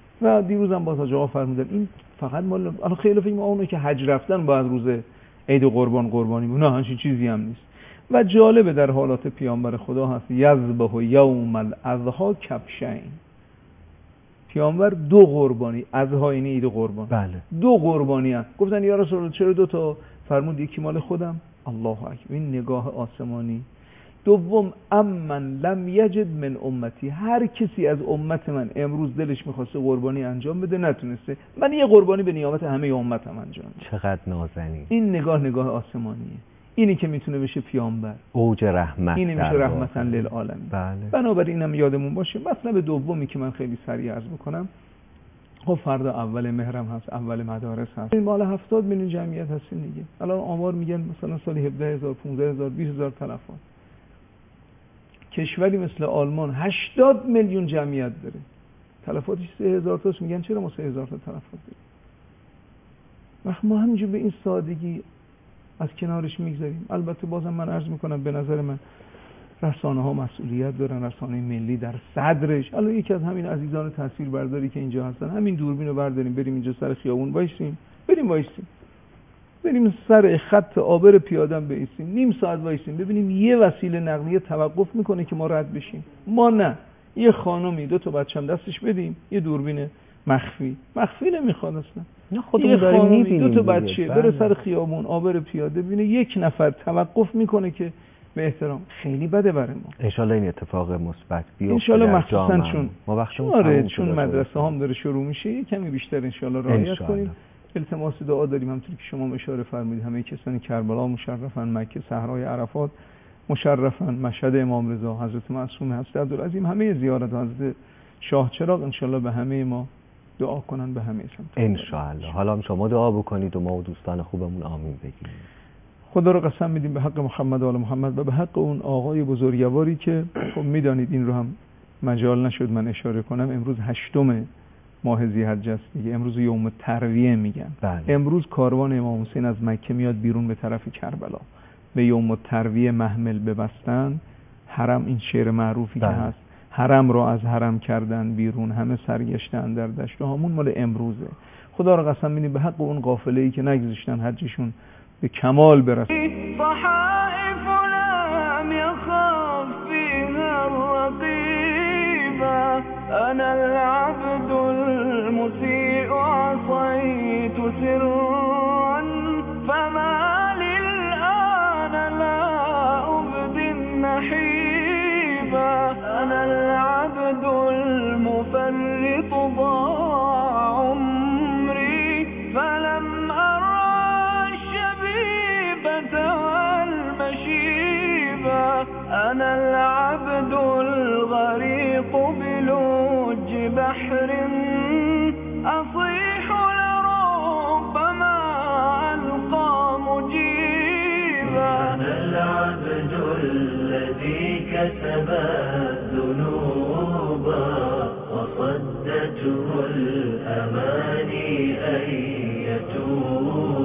و دیروزم باز آقا فرمودن این فقط مال الان خیلی فکر اونایی که حج رفتن باید روز عید قربان قربانی بود، نه همچین چیزی هم نیست. و جالبه در حالات پیامبر خدا هست یذبح یوم الاضحی کبشین، پیامبر دو قربانی، اضحی یعنی عید قربان، بله. دو قربانی هست. گفتن یا رسول الله چرا دو تا؟ فرمود یکی مال خودم، الله اکبر، این نگاه آسمانی. دوم امن لم یجد من امتی، هر کسی از امت من امروز دلش میخواسته قربانی انجام بده نتونسته، من یه قربانی به نیابت همه امتم انجام میدم. چقدر نازنین. این نگاه نگاه آسمانیه. اینی که میتونه بشه پیامبر، اوج رحمت، اینی میشه رحمتاً للعالمین. بله. بنابراین اینم یادمون باشه. مطلب دومی که من خیلی سریع عرض میکنم، خب فردا اول مهرم هست، اول مدارس هست، این مال هفتاد میلیون جمعیت هستین دیگه. الان آمار میگن مثلا سالی هفده هزار، پانزده هزار، بیست هزار تلفات. کشوری مثل آلمان هشتاد میلیون جمعیت داره، تلفاتش سه هزار تاست. میگن چرا ما سه هزار تا تلفات داریم؟ وقت ما همینجور به این سادگی از کنارش میگذاریم. البته بازم من عرض میکنم به نظر من رسانه ها مسئولیت دارن، رسانه ملی در صدرش. الان یکی از همین عزیزان تاثیربرداری که اینجا هستن، همین دوربین رو برداریم بریم اینجا سر خیابون وایسیم، بریم وایسیم، بریم سر خط عابر پیاده بایستیم، نیم ساعت وایسیم، ببینیم یه وسیله نقلیه توقف میکنه که ما رد بشیم. ما نه، یه خانمی دو تا بچه‌م دستش بدیم، یه دوربین مخفی مخفی نمیخواد اصلا، نه خودمون داریم میبینیم، دو تا بچه بره سر خیابون عابر پیاده ببینه یک نفر توقف میکنه که به احترام، خیلی بده برای ما. ان شاء الله این اتفاق مثبت بیفته ان شاء الله، مخصوصا چون ما وقتمون آره چون مدرسه هم داره شروع میشه کمی بیشتر ان شاء الله رعایت کنیم. التماس دعا داریم همونطور که شما اشاره فرمودید، همه کسانی کربلا مشرفن، مکه، صحرای عرفات، مشرفن، مشهد امام رضا، حضرت معصومه، حضرت عبدالعظیم، همه زیارت حضرت شاه چراغ انشالله به همه ما دعا کنن، به همه سمت انشالله. حالا هم شما دعا بکنید و ما و دوستان خوبمون آمین بگیم. خدا رو قسم میدیم به حق محمد و آل محمد و به حق اون آقای بزرگواری که خب میدانید این رو هم مجال نشد من اشاره کنم، امروز هشتم ماه ذی‌حجه است دیگه، امروز یوم ترویه میگن. بله. امروز کاروان امام حسین از مکه میاد بیرون به طرف کربلا، به یوم ترویه محمل ببستن. حرم، این شعر معروفی بله. که هست، حرم را از حرم کردن بیرون، همه سرگشتن در دشت و همون مال امروزه. خدا رو قسم میدیم به حق اون قافله‌ای که نگذاشتن حجشون به کمال برسه. صحائف لم يخف فيها الرقيبة أنا العبد المسيء عصيت سرا فما للآن لا أبدي النحيبة أنا العبد المفرط ضاع عمري فلم أنا العبد الغريق بلوج بحر أصيح لربما ألقى مجيبا أنا العبد الذي كسب الذنوب وصدته الأماني أن يتوب